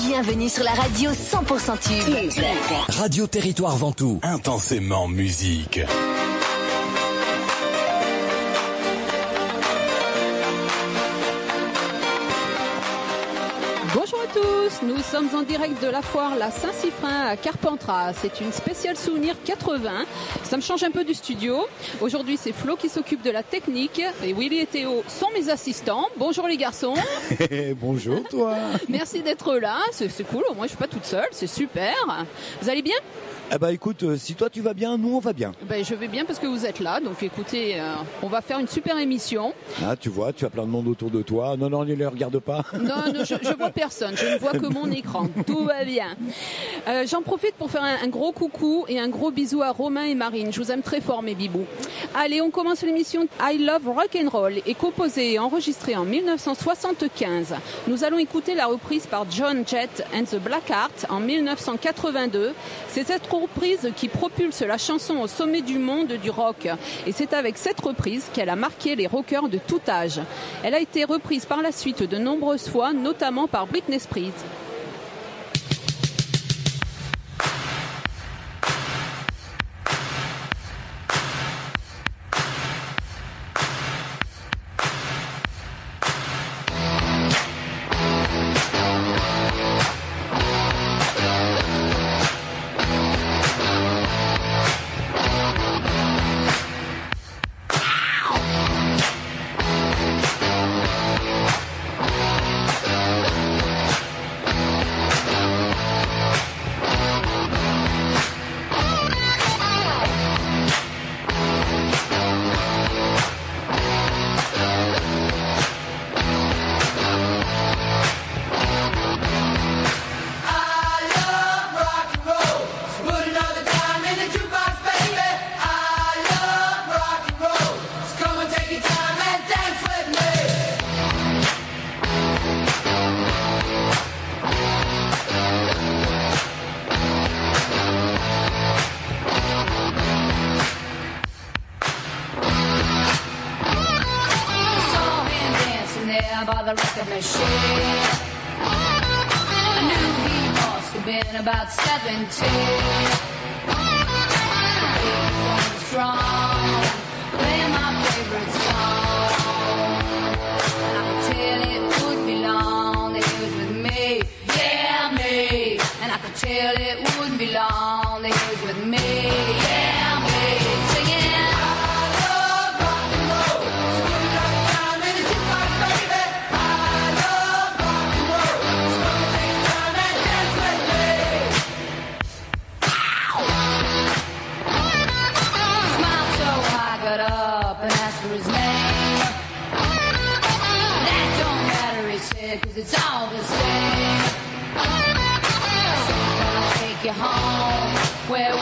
Bienvenue sur la radio 100% tube. Radio Territoire Ventoux. Intensément musique. Bonjour à tous, nous sommes en direct de la foire La Saint-Siffrin à Carpentras. C'est une spéciale souvenir 80. Ça me change un peu du studio. Aujourd'hui, c'est Flo qui s'occupe de la technique et Willy et Théo sont mes assistants. Bonjour les garçons. Bonjour toi. Merci d'être là, c'est cool, au moins je suis pas toute seule, c'est super. Vous allez bien ? Eh ben écoute, si toi tu vas bien, nous on va bien. Ben, je vais bien parce que vous êtes là, donc écoutez, on va faire une super émission. Ah tu vois, tu as plein de monde autour de toi. Non, ne les regarde pas. Non, je vois personne, je ne vois que mon écran, tout va bien. J'en profite pour faire un gros coucou et un gros bisou à Romain et Marine, je vous aime très fort mes bibous. Allez, on commence l'émission. I Love Rock'n'Roll est composée et enregistrée en 1975. Nous allons écouter la reprise par John Jett and the Blackhearts en 1982. C'est cette reprise qui propulse la chanson au sommet du monde du rock. Et c'est avec cette reprise qu'elle a marqué les rockers de tout âge. Elle a été reprise par la suite de nombreuses fois, notamment par Britney Spears. By the record machine, I knew he must have been about 17. He was strong, playing my favorite song. And I could tell it would be long that he was with me, yeah me. And I could tell it wouldn't be long that he was with me, yeah me. Singing. Cause it's all the same. So I'll take you home where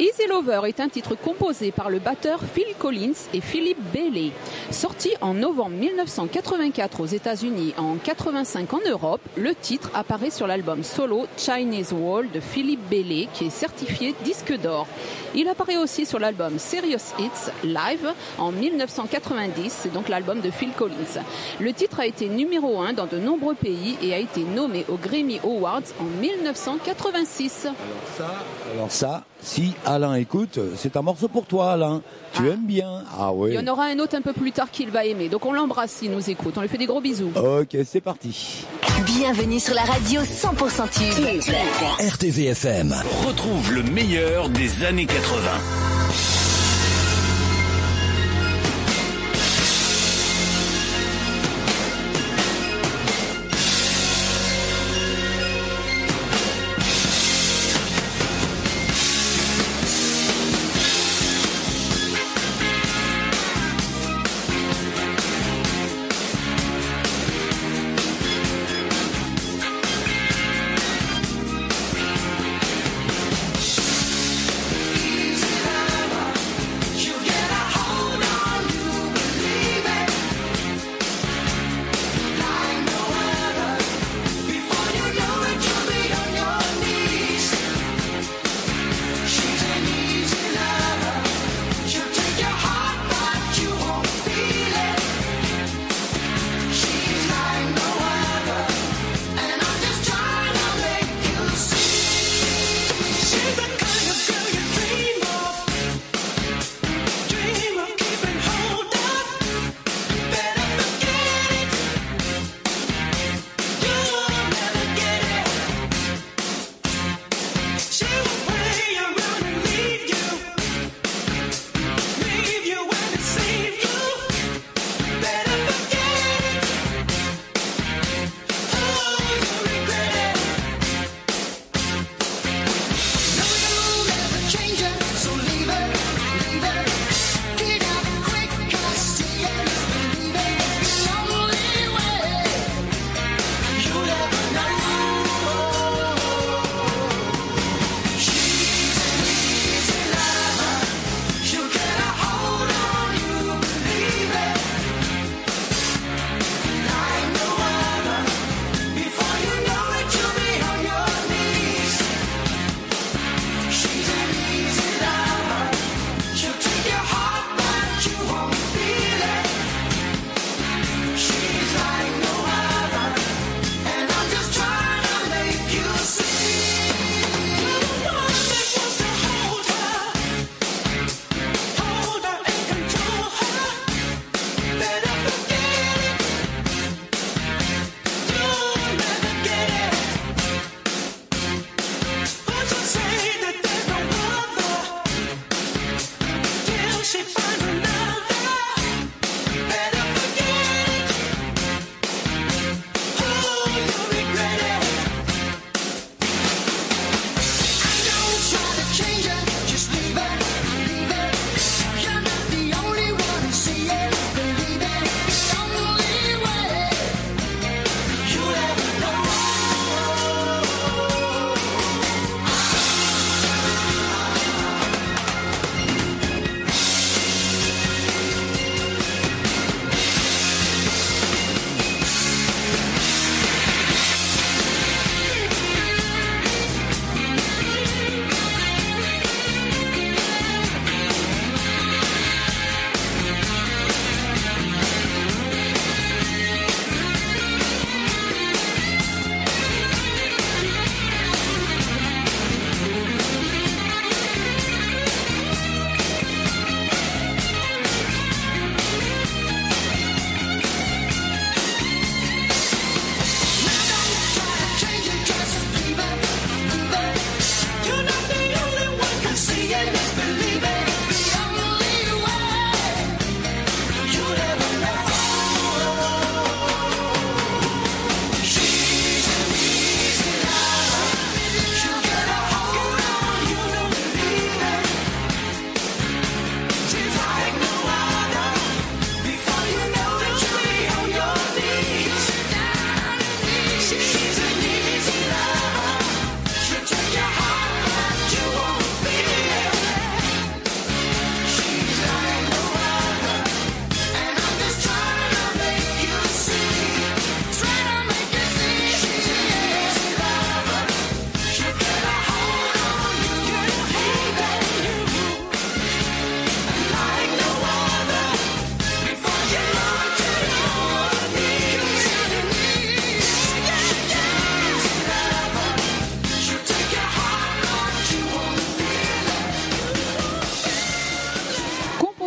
Easy Lover est un titre composé par le batteur Phil Collins et Philip Bailey. Sorti en novembre 1984 aux États-Unis et en 85 en Europe, le titre apparaît sur l'album solo Chinese Wall de Philip Bailey qui est certifié disque d'or. Il apparaît aussi sur l'album Serious Hits Live en 1990, c'est donc l'album de Phil Collins. Le titre a été numéro 1 dans de nombreux pays et a été nommé aux Grammy Awards en 1986. Alors ça, si Alain écoute, c'est un morceau pour toi, Alain. Tu aimes bien. Ah oui. Il y en aura un autre un peu plus tard qu'il va aimer. Donc on l'embrasse s'il nous écoute. On lui fait des gros bisous. Ok, c'est parti. Bienvenue sur la radio 100% tube. RTVFM. Retrouve le meilleur des années 80. Easy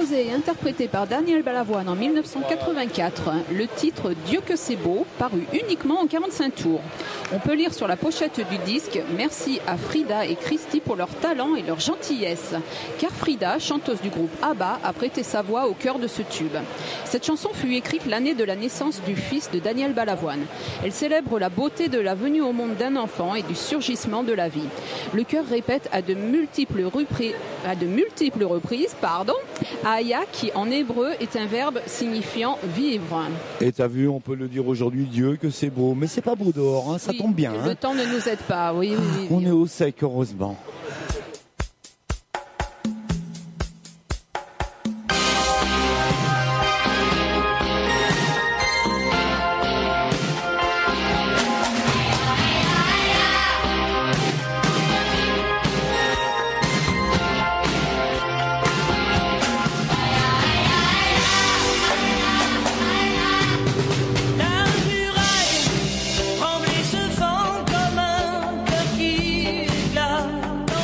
composé et interprété par Daniel Balavoine en 1984, le titre Dieu que c'est beau, paru uniquement en 45 tours. On peut lire sur la pochette du disque « Merci à Frida et Christy pour leur talent et leur gentillesse », car Frida, chanteuse du groupe ABBA, a prêté sa voix au cœur de ce tube. Cette chanson fut écrite l'année de la naissance du fils de Daniel Balavoine. Elle célèbre la beauté de la venue au monde d'un enfant et du surgissement de la vie. Le chœur répète à de multiples reprises, Aya, qui en hébreu est un verbe signifiant vivre. Et t'as vu, on peut le dire aujourd'hui, Dieu que c'est beau, mais c'est pas beau dehors, hein, ça Oui, tombe bien. Le Hein. temps ne nous aide pas, oui. On est au sec, heureusement. La muraille tremble et se fend comme un cœur qui éclate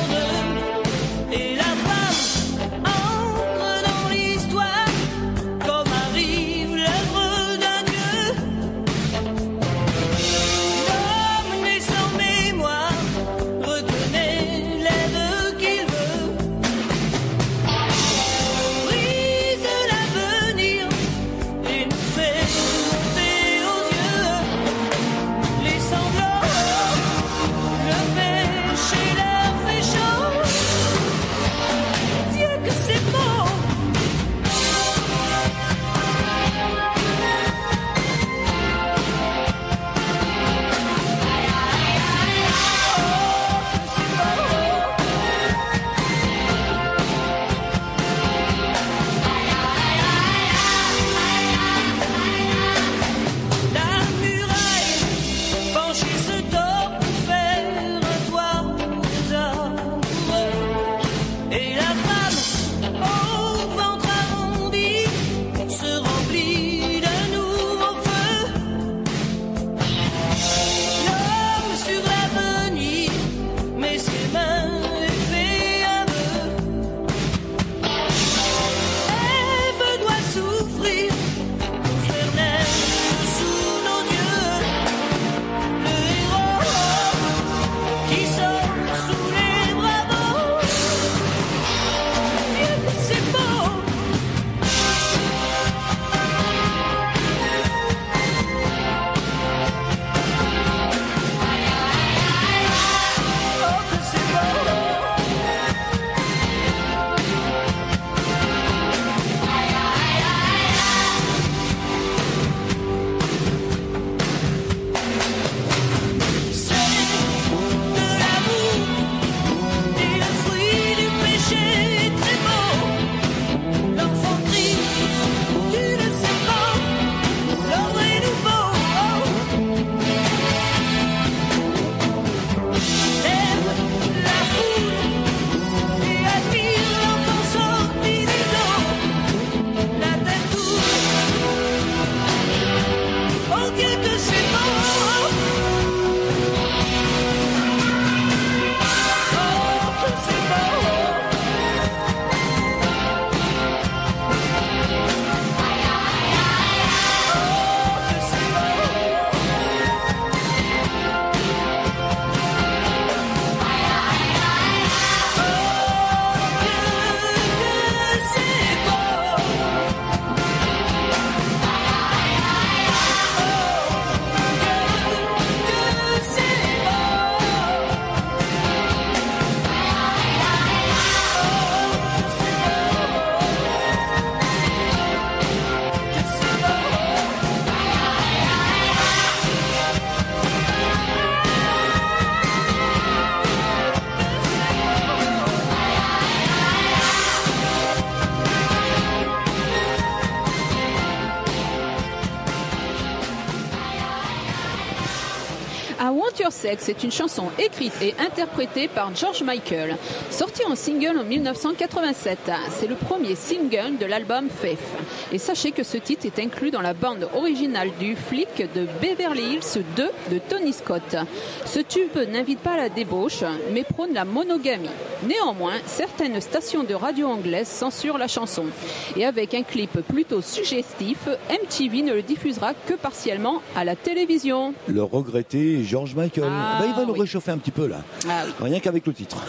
Sex est une chanson écrite et interprétée par George Michael, sortie en single en 1987. C'est le premier single de l'album Faith. Et sachez que ce titre est inclus dans la bande originale du flic de Beverly Hills 2 de Tony Scott. Ce tube n'invite pas à la débauche, mais prône la monogamie. Néanmoins, certaines stations de radio anglaises censurent la chanson. Et avec un clip plutôt suggestif, MTV ne le diffusera que partiellement à la télévision. Le regretté George Michael. Il va nous réchauffer un petit peu là. Rien qu'avec le titre.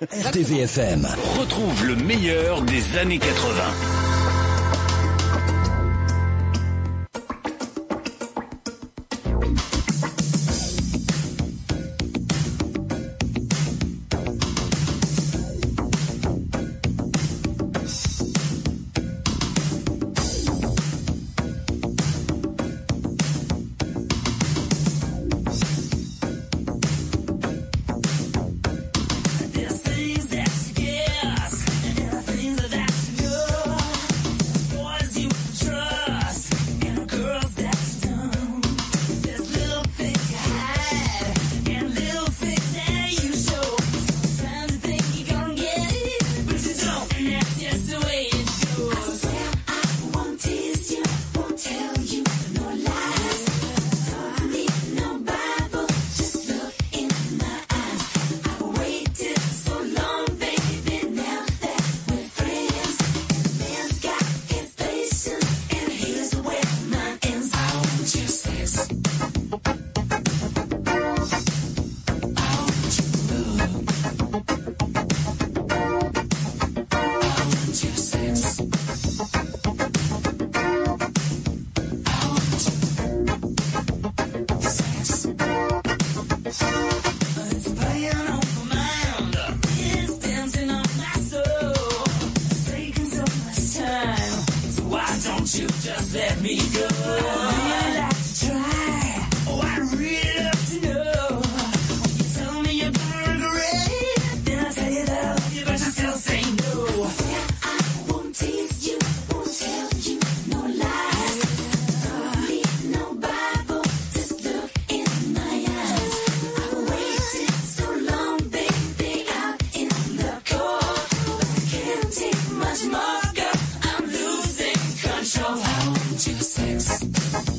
RTVFM. Retrouve le meilleur des années 80. Much more, girl, I'm losing control. I want your sex.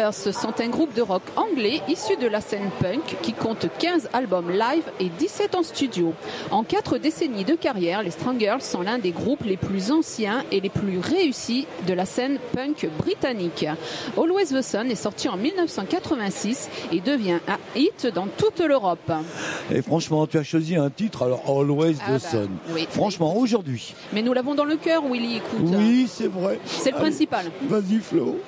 Strangers sont un groupe de rock anglais issu de la scène punk qui compte 15 albums live et 17 en studio. En 4 décennies de carrière, les Strangers sont l'un des groupes les plus anciens et les plus réussis de la scène punk britannique. Always the Sun est sorti en 1986 et devient un hit dans toute l'Europe. Et franchement, tu as choisi un titre, alors Always the Sun. Oui. Franchement, aujourd'hui. Mais nous l'avons dans le cœur, Willy, écoute. Oui, c'est vrai. C'est le Allez, principal. Vas-y, Flo.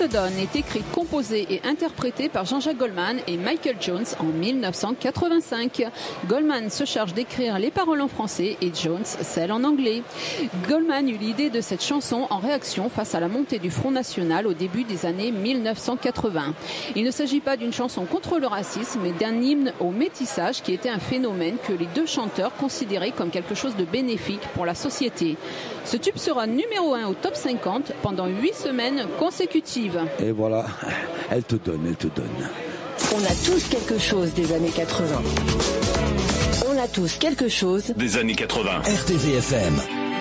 te donne est écrit, composé et interprété par Jean-Jacques Goldman et Michael Jones en 1985. Goldman se charge d'écrire les paroles en français et Jones celles en anglais. Goldman eut l'idée de cette chanson en réaction face à la montée du Front National au début des années 1980. Il ne s'agit pas d'une chanson contre le racisme, mais d'un hymne au métissage qui était un phénomène que les deux chanteurs considéraient comme quelque chose de bénéfique pour la société. Ce tube sera numéro 1 au top 50 pendant 8 semaines consécutives. Et voilà, elle te donne, elle te donne. On a tous quelque chose des années 80. On a tous quelque chose Des années 80. RTVFM.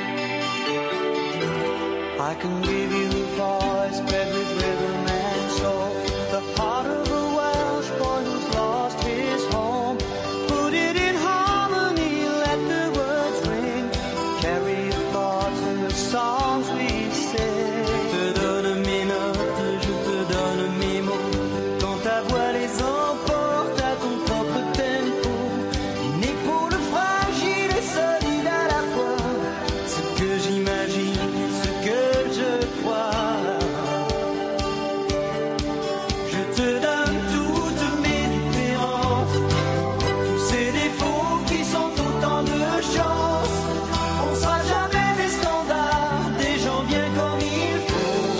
I can give you a voice bred with rhythm and soul, the heart of a Welsh boy who's lost his home. Put it in harmony, let the words ring, carry your thoughts in the songs we sing. Je te donne mes notes, je te donne mes mots, quand ta voix les emporte à ton propre tempo. Une épaule fragile et solide à la fois, ce que j'imagine, ce que je crois. Je te donne toutes mes différences, tous ces défauts qui sont autant de chances. On sera jamais des standards, des gens bien comme il faut.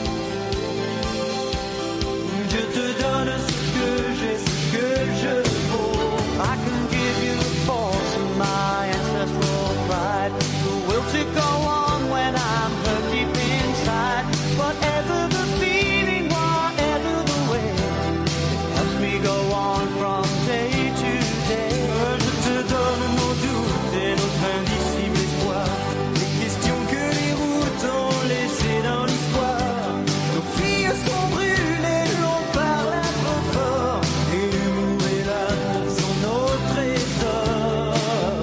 Je te donne ce que j'ai, ce que je vaux. I can give you the force of my ancestral pride, the will to go on when I'm hurt deep inside. Whatever the feeling, whatever the way, it helps me go on from day to day. Je te donne nos doutes et notre indicible espoir, les questions que les routes ont laissées dans l'histoire. Nos filles sont brûlées, l'on parle un peu fort, et l'humour et l'amour sont nos trésors.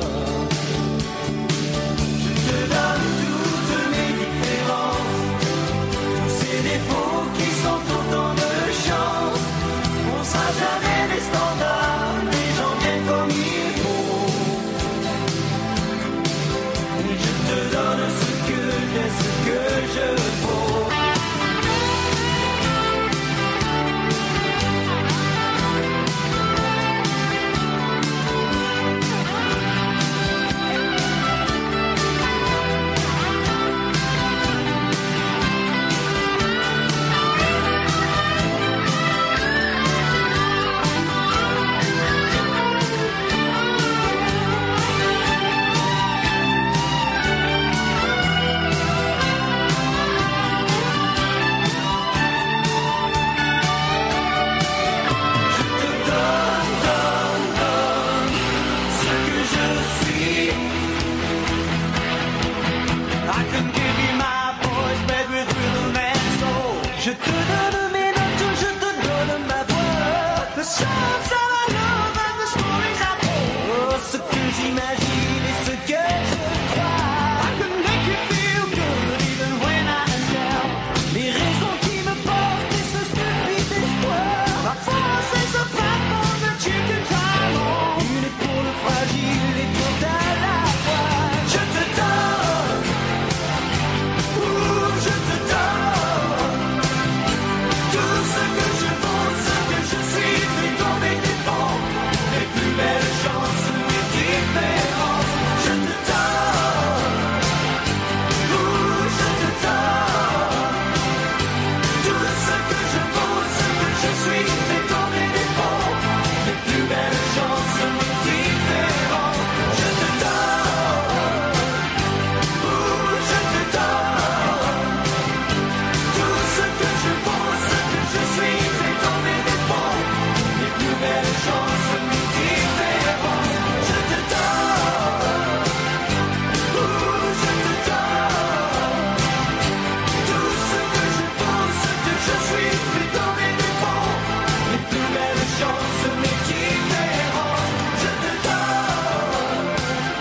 Je te donne toutes mes différences, tous ces défauts qui sont autant de chances. On sera jamais des standards, des gens bien comme il faut. Je te donne ce que j'ai, ce que je vaux. Ce que je suis. I can give you my voice, bred with rhythm and soul. Je te donne mes notes, je te donne ma voix. The songs that I love and the stories I told. Oh, ce que j'imagine et ce que je crois. I can make you feel good even when I am down. Les raisons qui me portent et ce stupide espoir. Ma force is a platform that you can climb on. Une épaule fragile et forte à la fois. Je te donne, je te donne tout ce que je vaux, ce que je suis, mes tombes et tes fonds, les plus belles chances, mes différences. Je te donne, je te donne tout ce que je vaux, ce que je suis, mes tombes et tes fonds, les plus belles chances, mes différences. Je te donne, je te donne tout ce que je vaux, ce que je suis, mes tombes et tes fonds, les plus belles chances, mes différences. Je te donne, je te donne tout ce que je vaux, ce que je suis, mes tombes et tes fonds, les plus belles chances, mes différences. Je te donne,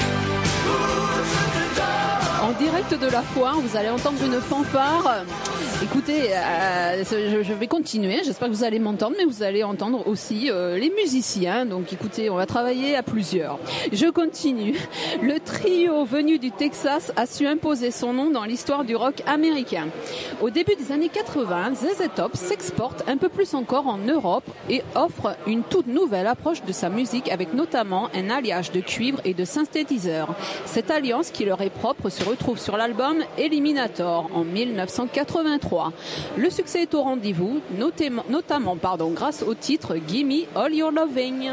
je te donne. En direct de la foire, vous allez entendre une fanfare. Écoutez, je vais continuer. J'espère que vous allez m'entendre, mais vous allez entendre aussi les musiciens. Donc écoutez, on va travailler à plusieurs. Je continue. Le trio venu du Texas a su imposer son nom dans l'histoire du rock américain. Au début des années 80, ZZ Top s'exporte un peu plus encore en Europe et offre une toute nouvelle approche de sa musique avec notamment un alliage de cuivre et de synthétiseurs. Cette alliance qui leur est propre se retrouve sur l'album Eliminator en 1983. Le succès est au rendez-vous, notamment grâce au titre Gimme All Your Loving.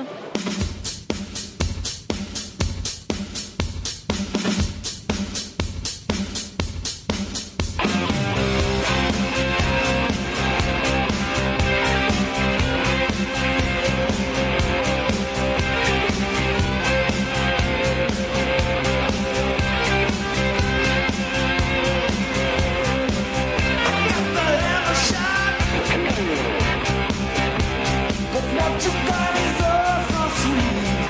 What you got is all so sweet.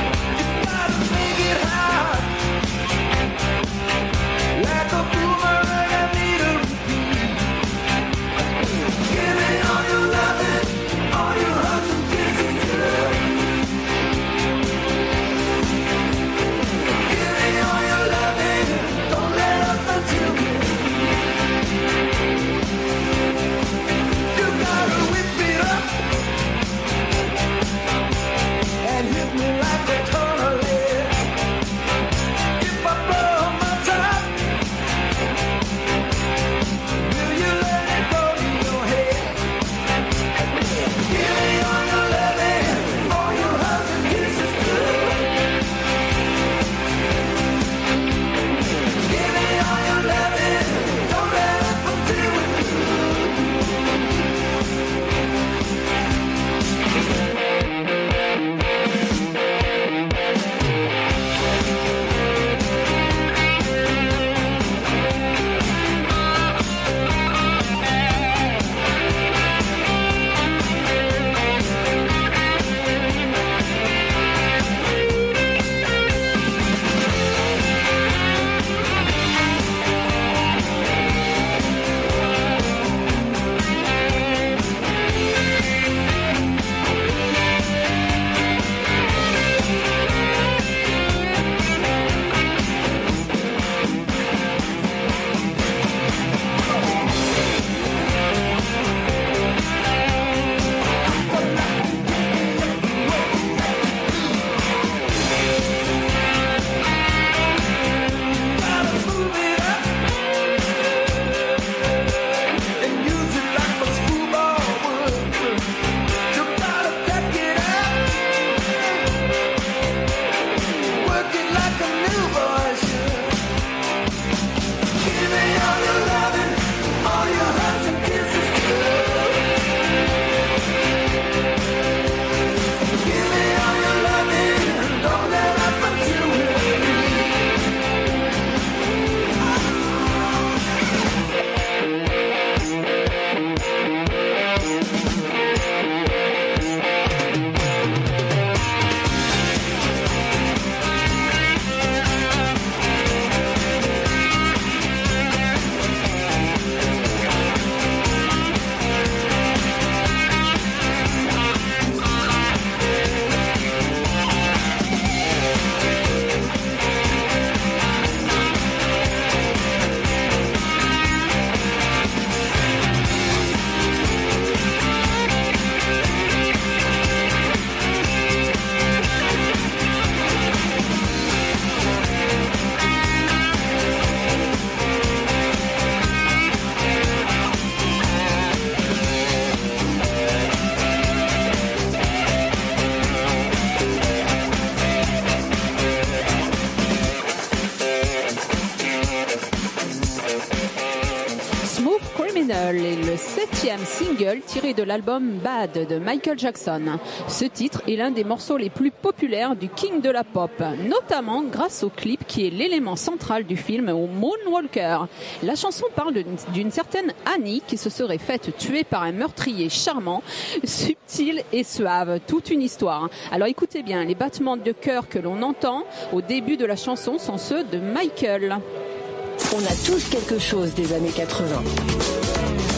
Criminal est le 7e single tiré de l'album Bad de Michael Jackson. Ce titre est l'un des morceaux les plus populaires du King de la Pop, notamment grâce au clip qui est l'élément central du film Moonwalker. La chanson parle d'une certaine Annie qui se serait faite tuer par un meurtrier charmant, subtil et suave. Toute une histoire. Alors écoutez bien, les battements de cœur que l'on entend au début de la chanson sont ceux de Michael. On a tous quelque chose des années 80.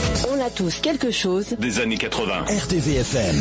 a tous quelque chose des années 80. RTVFM.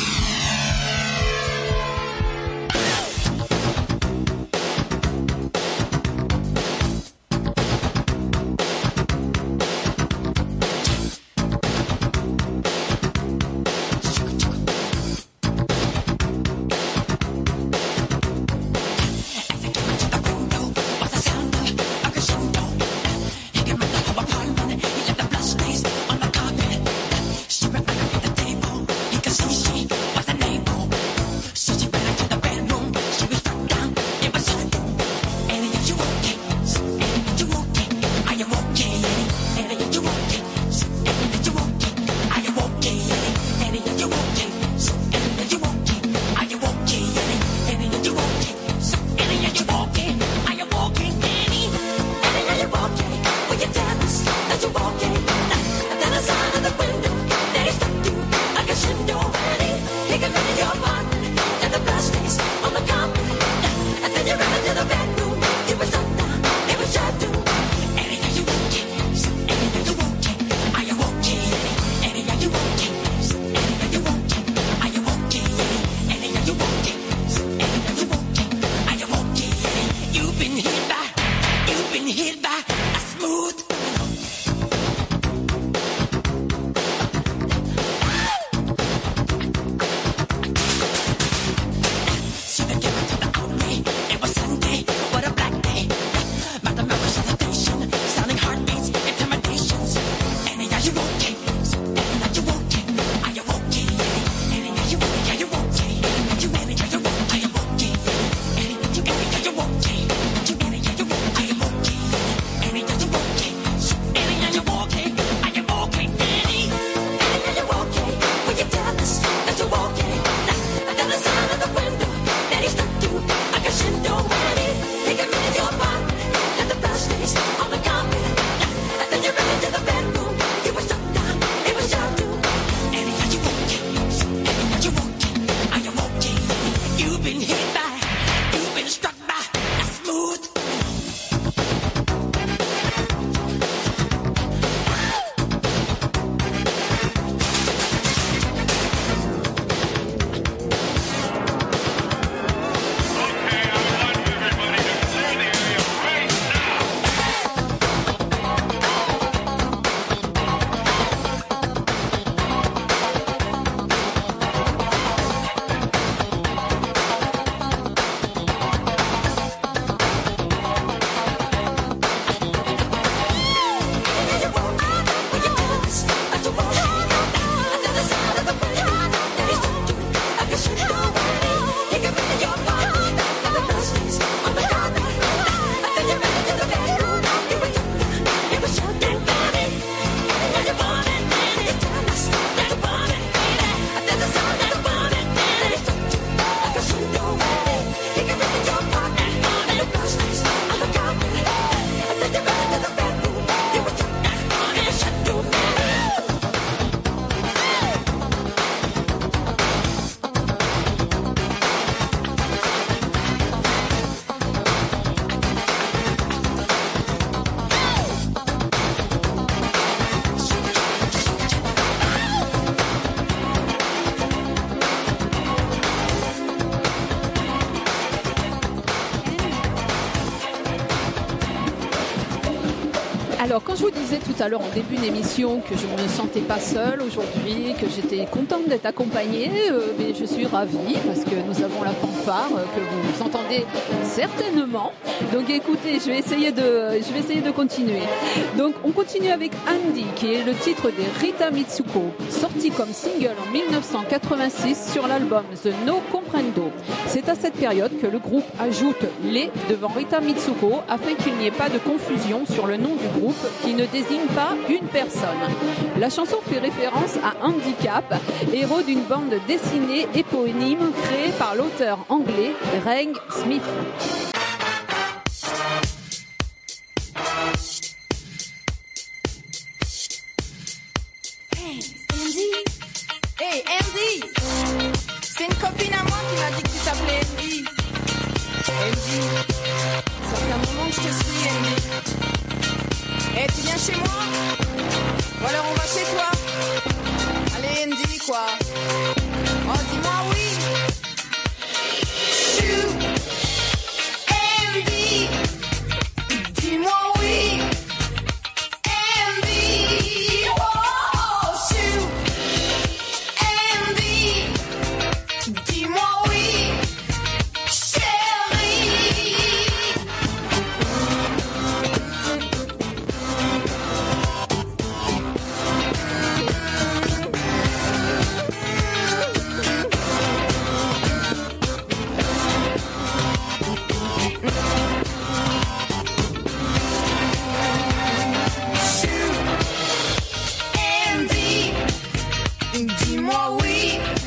Alors, quand je vous disais tout à l'heure en début d'émission que je ne me sentais pas seule aujourd'hui, que j'étais contente d'être accompagnée, mais je suis ravie parce que nous avons la fanfare que vous entendez certainement. Donc écoutez, je vais essayer de continuer. Donc on continue avec Andy, qui est le titre des Rita Mitsuko, sorti comme single en 1986 sur l'album The No Comprendo. C'est à cette période que le groupe ajoute les devant Rita Mitsuko afin qu'il n'y ait pas de confusion sur le nom du groupe qui ne désigne pas une personne. La chanson fait référence à Andy Capp, héros d'une bande dessinée éponyme créée par l'auteur anglais Ray Smith. Hey Andy, c'est une copine à moi qui m'a dit que tu t'appelais Andy. Andy, ça fait un moment que je te suis Andy. Hey, tu viens chez moi? Ou alors on va chez toi? quoi. Oh, dis-moi oui. QMD. Dis-moi oui. MD. Oh, QMD. Dis-moi oui. Dis-moi oui,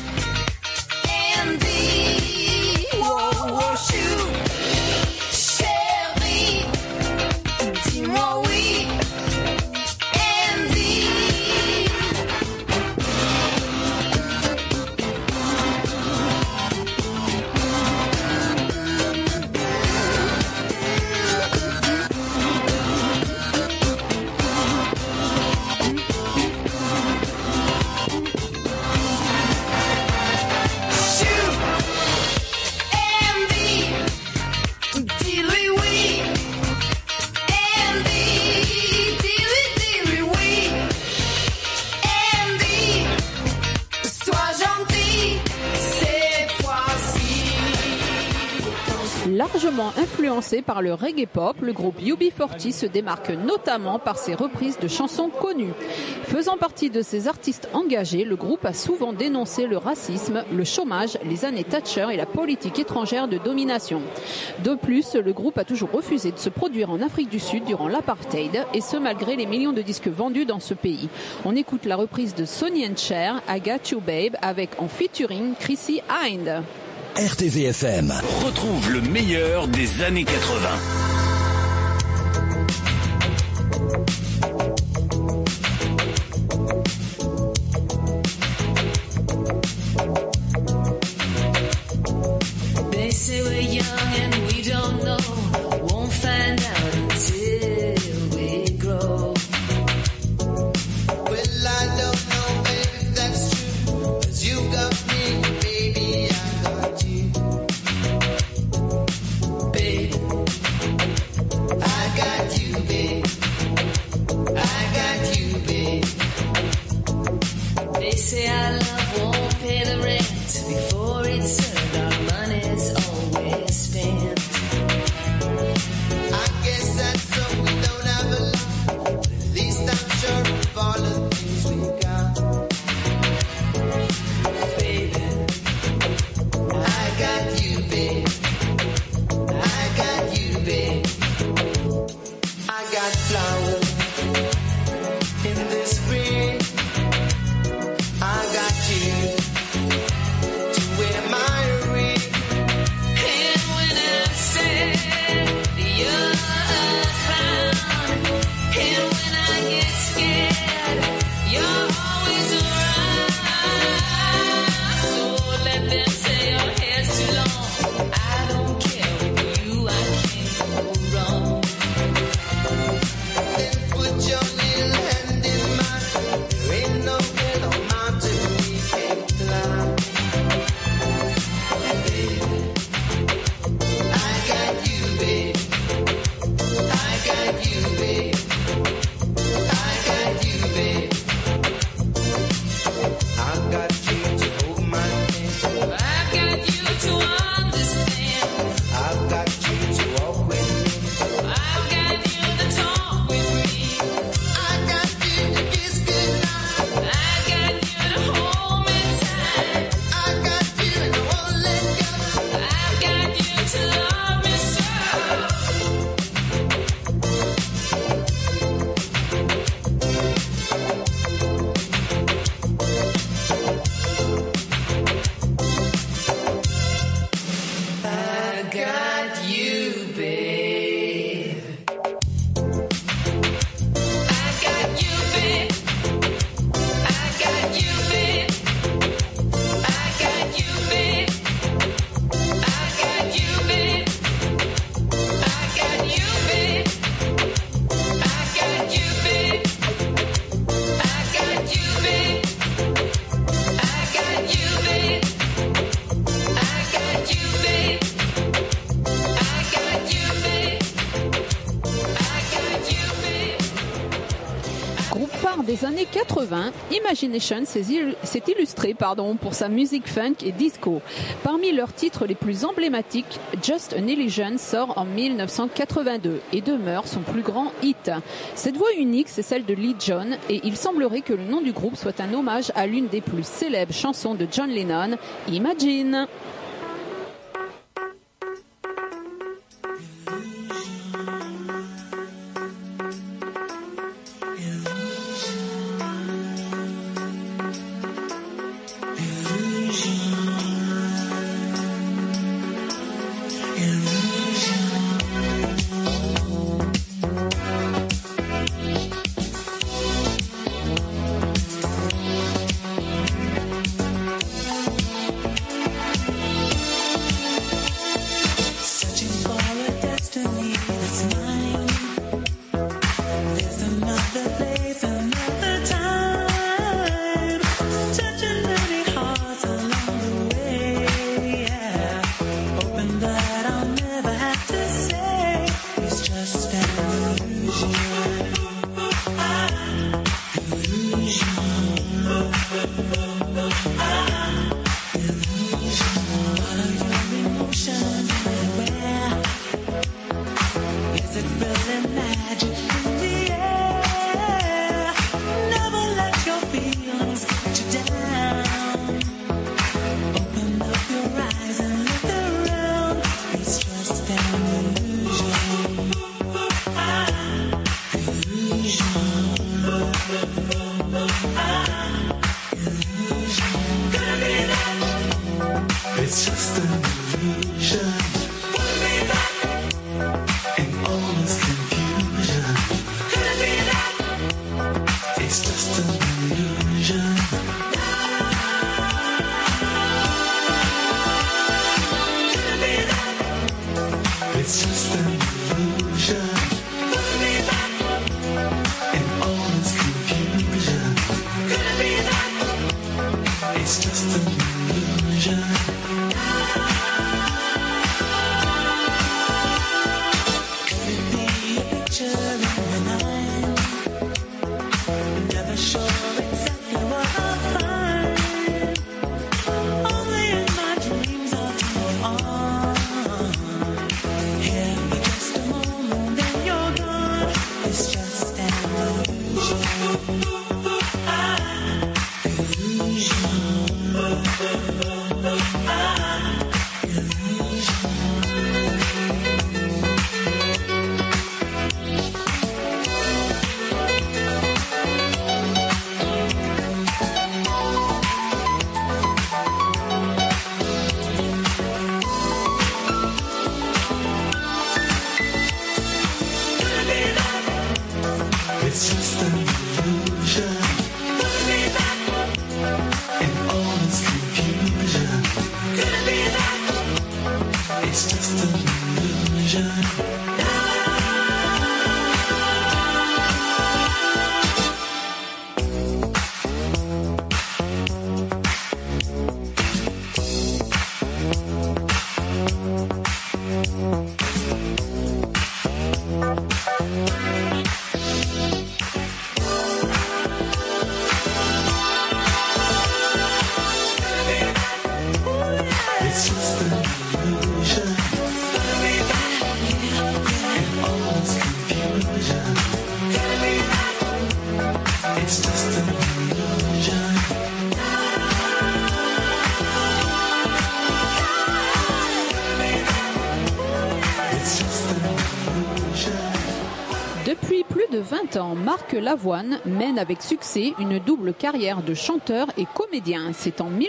MD, oh, shoot, chérie, dis-moi oui, MD. Largement influencé par le reggae pop, le groupe UB40 se démarque notamment par ses reprises de chansons connues. Faisant partie de ces artistes engagés, le groupe a souvent dénoncé le racisme, le chômage, les années Thatcher et la politique étrangère de domination. De plus, le groupe a toujours refusé de se produire en Afrique du Sud durant l'apartheid, et ce malgré les millions de disques vendus dans ce pays. On écoute la reprise de Sonny & Cher, I Got You Babe, avec en featuring Chrissy Hynde. RTVFM. Retrouve le meilleur des années 80. They say we're young and we don't know. Won't find out until we grow. Well, I don't know, baby, if that's true. 'Cause you got me, baby, I got you. Babe, I got you, babe. I got you, babe. they say our love won't pay the rent before it's served. Our money's always des années 80, Imagination s'est illustré pour sa musique funk et disco. Parmi leurs titres les plus emblématiques, Just an Illusion sort en 1982 et demeure son plus grand hit. Cette voix unique, c'est celle de Lee John, et il semblerait que le nom du groupe soit un hommage à l'une des plus célèbres chansons de John Lennon, Imagine. Marc Lavoine mène avec succès une double carrière de chanteur et comédien. C'est en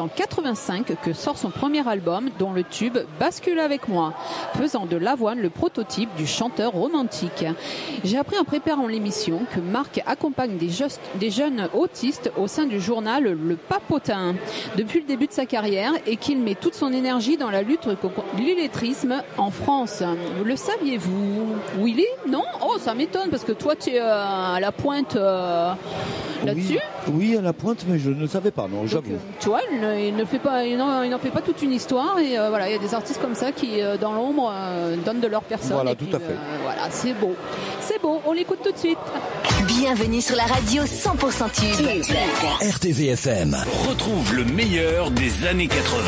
1985 que sort son premier album, dont le tube Bascule avec moi, faisant de Lavoine le prototype du chanteur romantique. J'ai appris en préparant l'émission que Marc accompagne des jeunes autistes au sein du journal Le Papotin depuis le début de sa carrière et qu'il met toute son énergie dans la lutte contre l'illettrisme en France. Le saviez-vous, Willy? Non? Oh, ça m'étonne parce que toi tu es à la pointe là-dessus. Oui, à la pointe, mais je ne savais pas, non, j'avoue. Tu vois, il n'en fait pas toute une histoire et voilà, il y a des artistes comme ça qui, dans l'ombre, donnent de leur personne. Voilà, et tout puis, à fait. Voilà, c'est beau. C'est beau, on l'écoute tout de suite. Bienvenue sur la radio 100% tube. RTVFM. Retrouve le meilleur des années 80.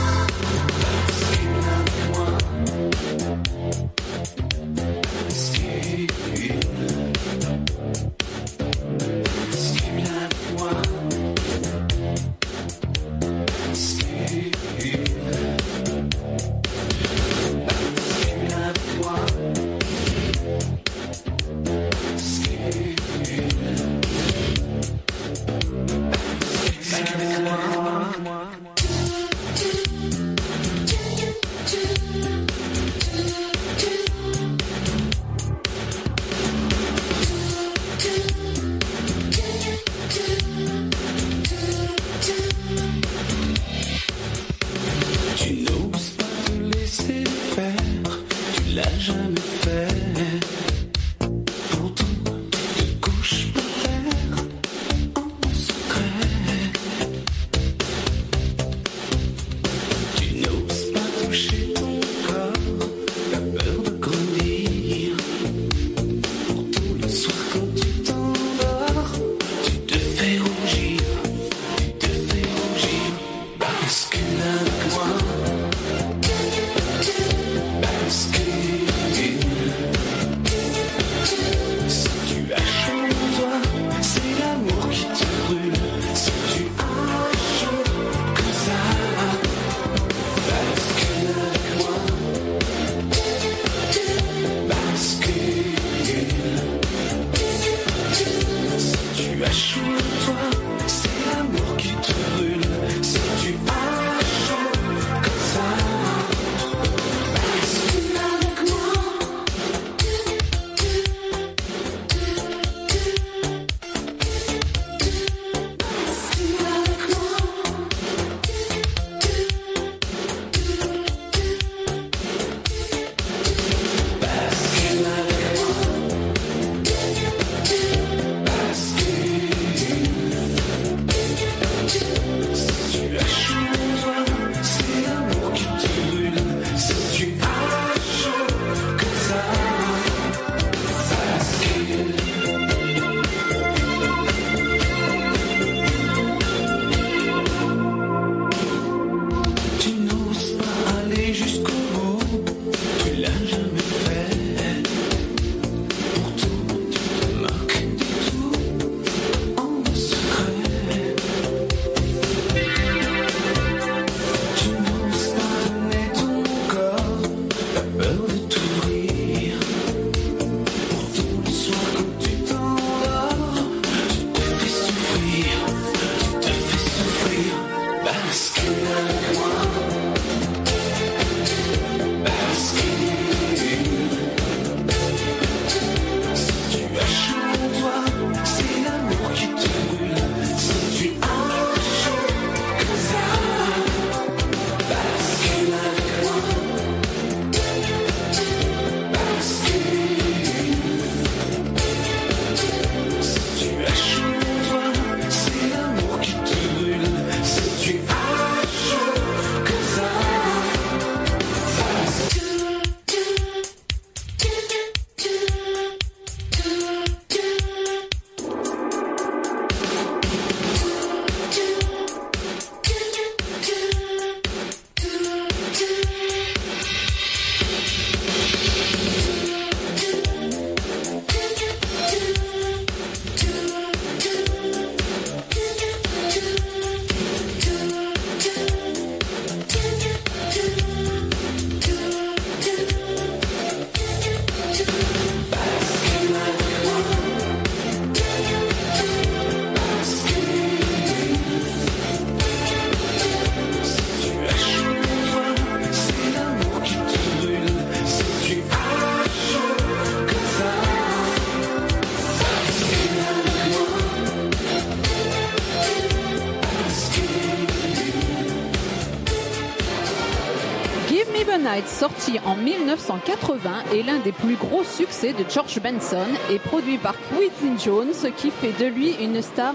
Night, sorti en 1980, est l'un des plus gros succès de George Benson et produit par Quincy Jones, qui fait de lui une star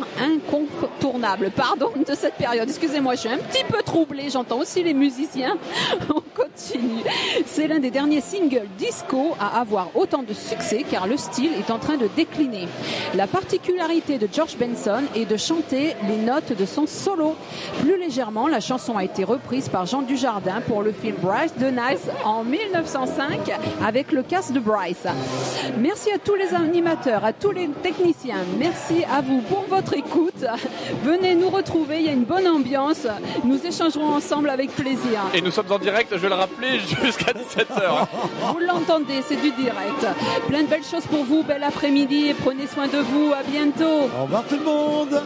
incontournable. Pardon de cette période, excusez-moi, je suis un petit peu troublée, j'entends aussi les musiciens. On continue continue. C'est l'un des derniers singles disco à avoir autant de succès car le style est en train de décliner. La particularité de George Benson est de chanter les notes de son solo. Plus légèrement, la chanson a été reprise par Jean Dujardin pour le film Bryce de Nice en 1905 avec le cast de Bryce. Merci à tous les animateurs, à tous les techniciens. Merci à vous pour votre écoute. Venez nous retrouver, il y a une bonne ambiance. Nous échangerons ensemble avec plaisir. Et nous sommes en direct, je vais le rappeler, jusqu'à 17h. Vous l'entendez, c'est du direct. Plein de belles choses pour vous, bel après-midi et prenez soin de vous. À bientôt. Au revoir tout le monde.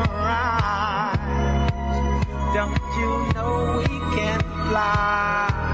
Don't you know we can fly?